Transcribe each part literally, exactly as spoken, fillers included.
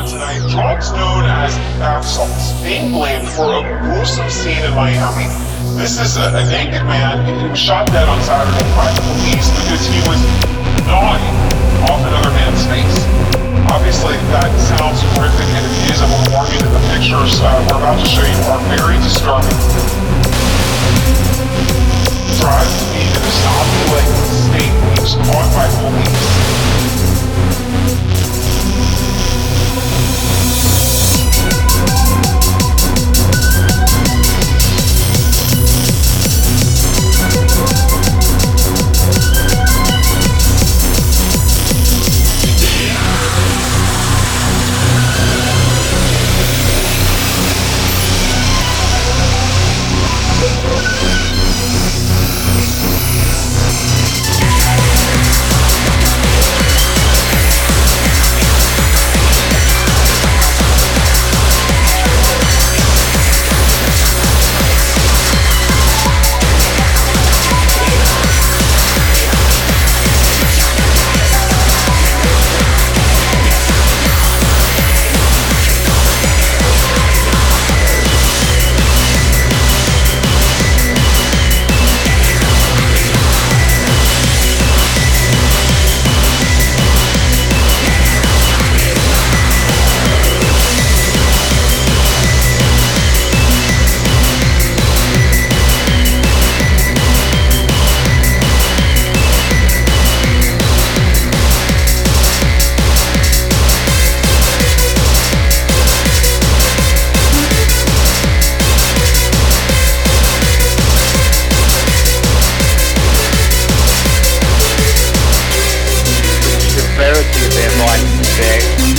on tonight, drugs known as bath salts, being blamed for a gruesome scene in Miami. This is a, a naked man who was shot dead on Saturday by the police because he was gnawing off another man's face. Obviously, that sounds horrific, and it is. I want to warn you that the pictures uh, we're about to show you are very disturbing. Drives to be in a zombie-like state when he was caught by police.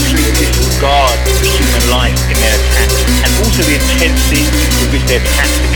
Disregard for human life in their attacks, and also the intensity with which they attack